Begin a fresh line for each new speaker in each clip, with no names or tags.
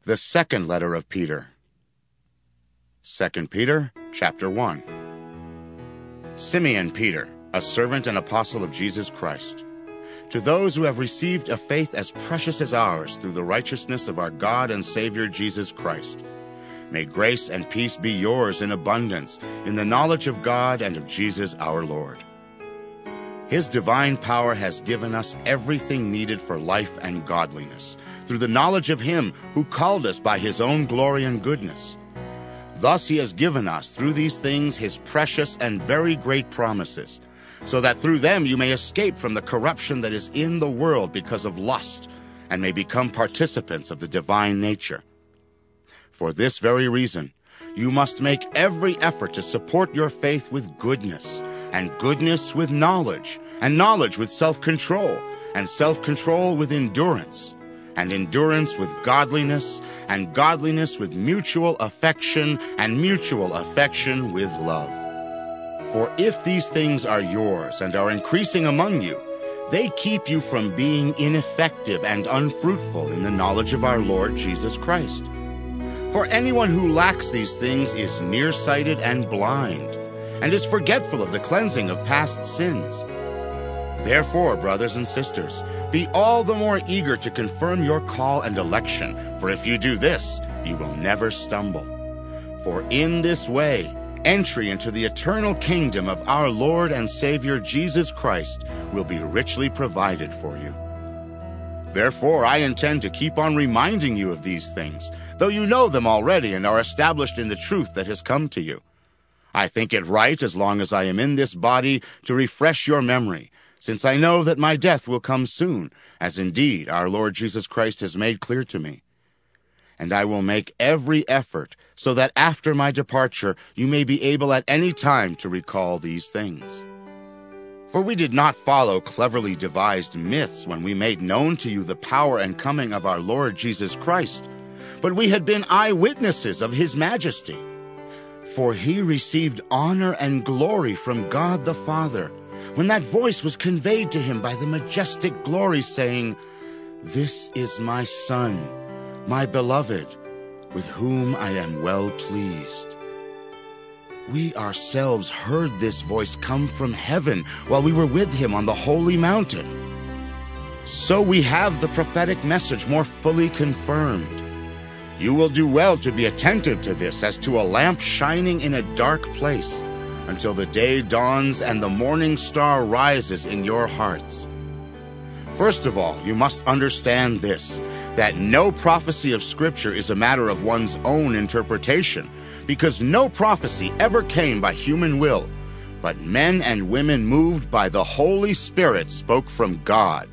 The second letter of Peter. 2 Peter, chapter 1. Simeon Peter, a servant and apostle of Jesus Christ, to those who have received a faith as precious as ours through the righteousness of our God and Savior Jesus Christ, may grace and peace be yours in abundance in the knowledge of God and of Jesus our Lord. His divine power has given us everything needed for life and godliness, through the knowledge of Him who called us by His own glory and goodness. Thus He has given us through these things His precious and very great promises, so that through them you may escape from the corruption that is in the world because of lust, and may become participants of the divine nature. For this very reason, you must make every effort to support your faith with goodness, and goodness with knowledge, and knowledge with self-control, and self-control with endurance, and endurance with godliness, and godliness with mutual affection, and mutual affection with love. For if these things are yours and are increasing among you, they keep you from being ineffective and unfruitful in the knowledge of our Lord Jesus Christ. For anyone who lacks these things is nearsighted and blind, and is forgetful of the cleansing of past sins. Therefore, brothers and sisters, be all the more eager to confirm your call and election, for if you do this, you will never stumble. For in this way, entry into the eternal kingdom of our Lord and Savior Jesus Christ will be richly provided for you. Therefore, I intend to keep on reminding you of these things, though you know them already and are established in the truth that has come to you. I think it right, as long as I am in this body, to refresh your memory, since I know that my death will come soon, as indeed our Lord Jesus Christ has made clear to me. And I will make every effort so that after my departure you may be able at any time to recall these things. For we did not follow cleverly devised myths when we made known to you the power and coming of our Lord Jesus Christ, but we had been eyewitnesses of His majesty. For He received honor and glory from God the Father, when that voice was conveyed to Him by the majestic glory, saying, "This is my Son, my beloved, with whom I am well pleased." We ourselves heard this voice come from heaven while we were with Him on the holy mountain. So we have the prophetic message more fully confirmed. You will do well to be attentive to this as to a lamp shining in a dark place, until the day dawns and the morning star rises in your hearts. First of all, you must understand this, that no prophecy of Scripture is a matter of one's own interpretation, because no prophecy ever came by human will, but men and women moved by the Holy Spirit spoke from God.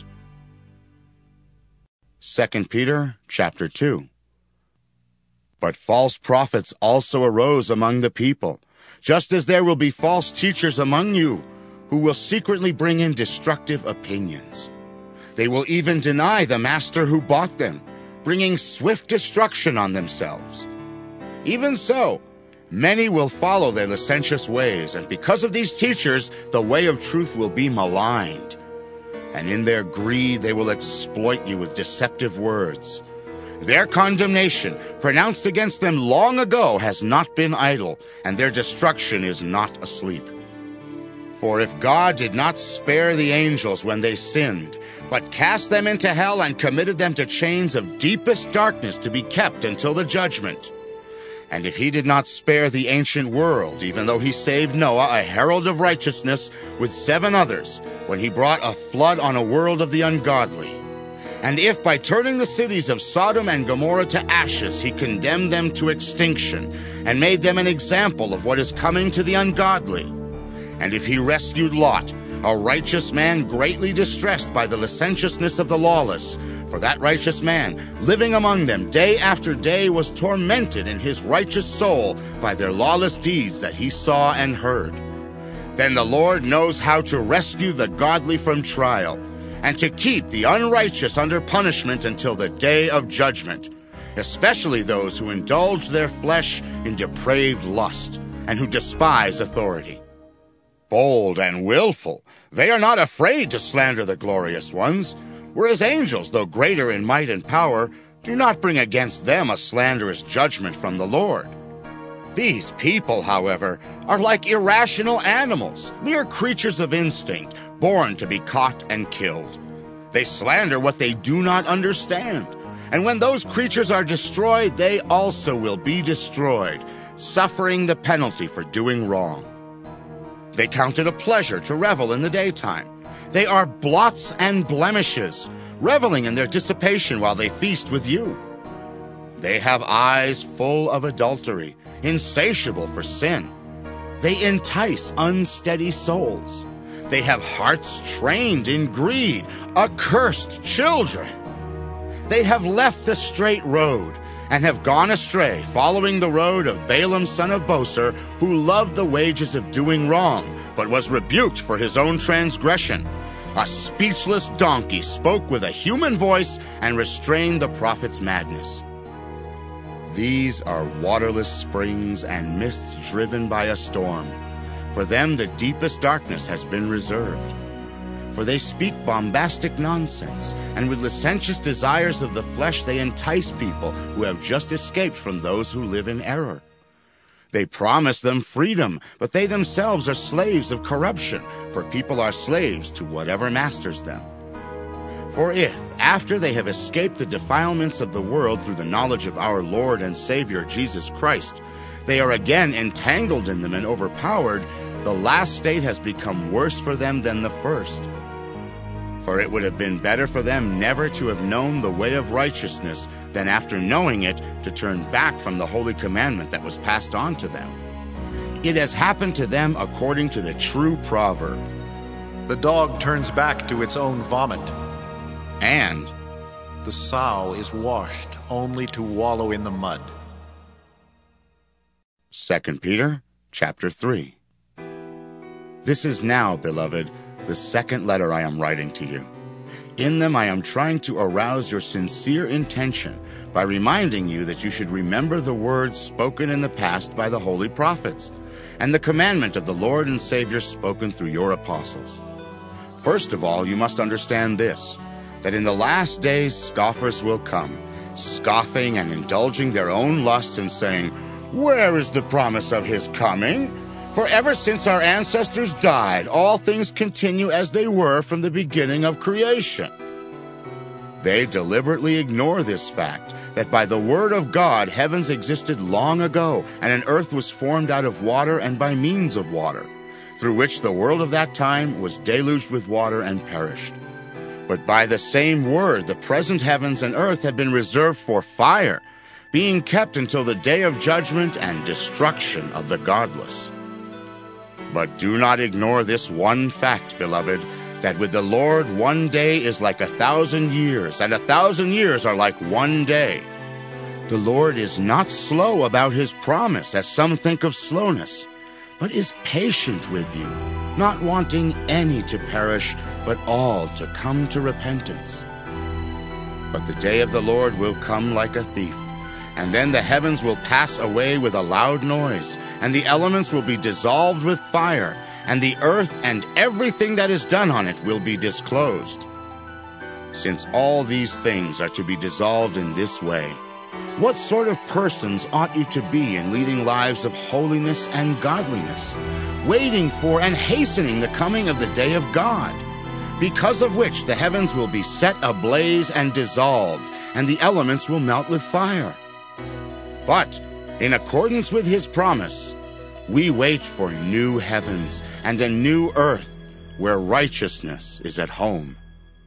2 Peter chapter 2. But false prophets also arose among the people, just as there will be false teachers among you, who will secretly bring in destructive opinions. They will even deny the Master who bought them, bringing swift destruction on themselves. Even so, many will follow their licentious ways, and because of these teachers, the way of truth will be maligned. And in their greed they will exploit you with deceptive words. Their condemnation, pronounced against them long ago, has not been idle, and their destruction is not asleep. For if God did not spare the angels when they sinned, but cast them into hell and committed them to chains of deepest darkness to be kept until the judgment, and if He did not spare the ancient world, even though He saved Noah, a herald of righteousness, with 7 others, when He brought a flood on a world of the ungodly, and if by turning the cities of Sodom and Gomorrah to ashes He condemned them to extinction, and made them an example of what is coming to the ungodly, and if He rescued Lot, a righteous man greatly distressed by the licentiousness of the lawless, for that righteous man, living among them day after day, was tormented in his righteous soul by their lawless deeds that he saw and heard. Then the Lord knows how to rescue the godly from trial, and to keep the unrighteous under punishment until the day of judgment, especially those who indulge their flesh in depraved lust, and who despise authority. Bold and willful, they are not afraid to slander the glorious ones, whereas angels, though greater in might and power, Do not bring against them a slanderous judgment from the Lord. These people, however, are like irrational animals, mere creatures of instinct, born to be caught and killed. They slander what they do not understand. And when those creatures are destroyed, they also will be destroyed, suffering the penalty for doing wrong. They count it a pleasure to revel in the daytime. They are blots and blemishes, reveling in their dissipation while they feast with you. They have eyes full of adultery, insatiable for sin. They entice unsteady souls. They have hearts trained in greed, accursed children. They have left the straight road and have gone astray, following the road of Balaam son of Bosor, who loved the wages of doing wrong, but was rebuked for his own transgression. A speechless donkey spoke with a human voice and restrained the prophet's madness. These are waterless springs and mists driven by a storm. For them the deepest darkness has been reserved. For they speak bombastic nonsense, and with licentious desires of the flesh they entice people who have just escaped from those who live in error. They promise them freedom, but they themselves are slaves of corruption, for people are slaves to whatever masters them. For if, after they have escaped the defilements of the world through the knowledge of our Lord and Savior Jesus Christ, they are again entangled in them and overpowered, the last state has become worse for them than the first. For it would have been better for them never to have known the way of righteousness than after knowing it to turn back from the holy commandment that was passed on to them. It has happened to them according to the true proverb.
The dog turns back to its own vomit,
and
the sow is washed only to wallow in the mud.
2 Peter chapter 3. This is now, beloved, the second letter I am writing to you. In them I am trying to arouse your sincere intention by reminding you that you should remember the words spoken in the past by the holy prophets, and the commandment of the Lord and Savior spoken through your apostles. First of all, you must understand this, that in the last days scoffers will come, scoffing and indulging their own lusts and saying, "Where is the promise of his coming? For ever since our ancestors died, all things continue as they were from the beginning of creation." They deliberately ignore this fact, that by the word of God heavens existed long ago, and an earth was formed out of water and by means of water, through which the world of that time was deluged with water and perished. But by the same word the present heavens and earth have been reserved for fire, being kept until the day of judgment and destruction of the godless. But do not ignore this one fact, beloved, that with the Lord 1 day is like 1,000 years, and 1,000 years are like 1 day. The Lord is not slow about his promise, as some think of slowness, but is patient with you, not wanting any to perish, but all to come to repentance. But the day of the Lord will come like a thief. And then the heavens will pass away with a loud noise, and the elements will be dissolved with fire, and the earth and everything that is done on it will be disclosed. Since all these things are to be dissolved in this way, what sort of persons ought you to be in leading lives of holiness and godliness, waiting for and hastening the coming of the day of God, because of which the heavens will be set ablaze and dissolved, and the elements will melt with fire? But, in accordance with his promise, we wait for new heavens and a new earth where righteousness is at home.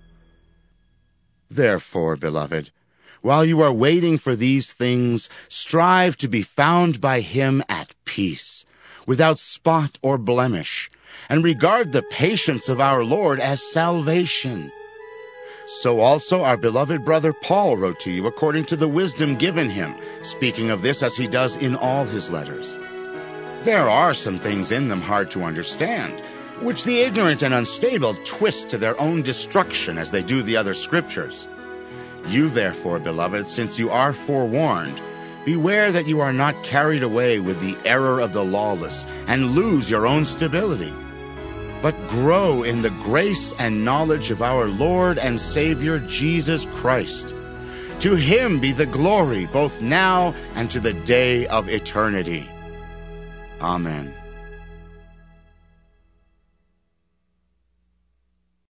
Therefore, beloved, while you are waiting for these things, strive to be found by him at peace, without spot or blemish, and regard the patience of our Lord as salvation. So also our beloved brother Paul wrote to you according to the wisdom given him, speaking of this as he does in all his letters. There are some things in them hard to understand, which the ignorant and unstable twist to their own destruction as they do the other scriptures. You therefore, beloved, since you are forewarned, beware that you are not carried away with the error of the lawless and lose your own stability, but grow in the grace and knowledge of our Lord and Savior Jesus Christ. To him be the glory both now and to the day of eternity. Amen.